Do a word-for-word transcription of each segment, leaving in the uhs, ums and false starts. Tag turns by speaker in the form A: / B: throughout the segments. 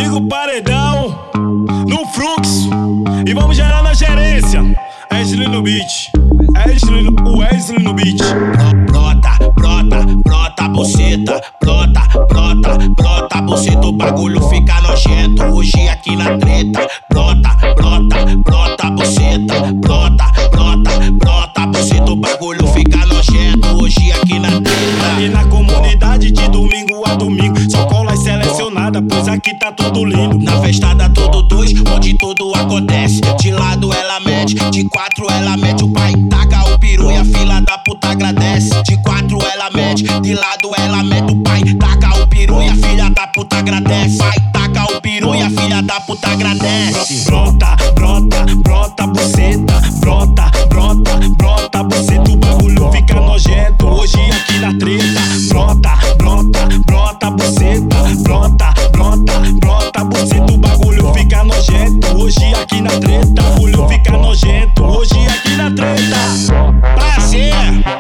A: liga o paredão no fluxo e vamos gerar na gerência. Wesley no beat, Wesley no, o Wesley no beat.
B: Brota, brota, brota buceta, brota, brota, brota buceta, o bagulho fica nojento hoje aqui na treta. Brota, brota, brota buceta, brota, brota, brota buceta, o bagulho fica nojento hoje aqui na treta.
A: E na comunidade de domingo a domingo, só cola selecionada, pois aqui tá tudo lindo.
B: Na festa da Todo Dois, onde tudo acontece. De lado ela mete, de quatro ela mete, o pai taca o peru e a fila da puta agradece. De quatro ela mete, de lado ela mete, o pai taca o peru e a filha da puta agradece. Pai taca o peru e a filha da puta agradece.
A: Brota, brota, brota buceta, brota, brota, brota buceta, o bagulho fica nojento hoje aqui na treta. Brota, brota, brota buceta, brota, brota, brota buceta, o bagulho fica nojento hoje aqui na treta. O bagulho fica nojento hoje aqui na treta.
B: Prazer,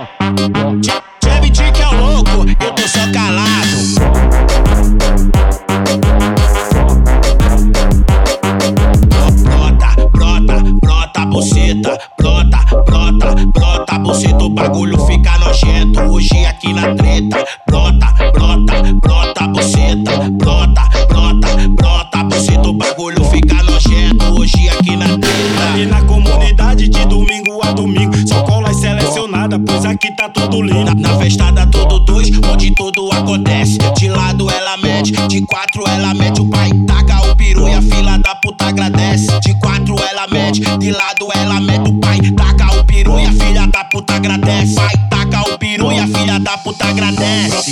B: Chevy que é o louco, eu tô só calado. Brota, brota, brota buceta, brota, brota, brota buceta, o bagulho fica nojento hoje aqui na treta. Brota, brota, brota buceta, brota, brota, brota buceta, o bagulho fica nojento hoje aqui na treta.
A: E na comunidade de domingo a domingo, só cola selecionada, pois aqui tá tudo lindo.
B: Na festa da Todo Dois, onde tudo acontece. De lado ela mete, de quatro ela mete, o pai taca o peru e a fila da puta agradece. De quatro ela mete, de lado ela mete, o pai taca o peru e a filha da puta agradece. Pai taca o peru e a filha da puta agradece.